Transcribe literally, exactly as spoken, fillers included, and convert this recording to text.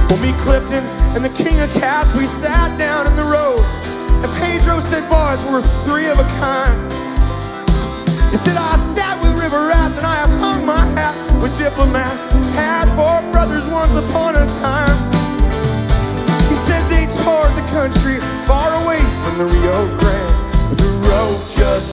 Well, me, Clifton, and the king of cats, we sat down in the road, and Pedro said, boys, we're three of a kind. He said, I sat with river rats, and I have hung my hat with diplomats, had four brothers once upon a time. He said they toured the country far away from the Rio Grande, but the road just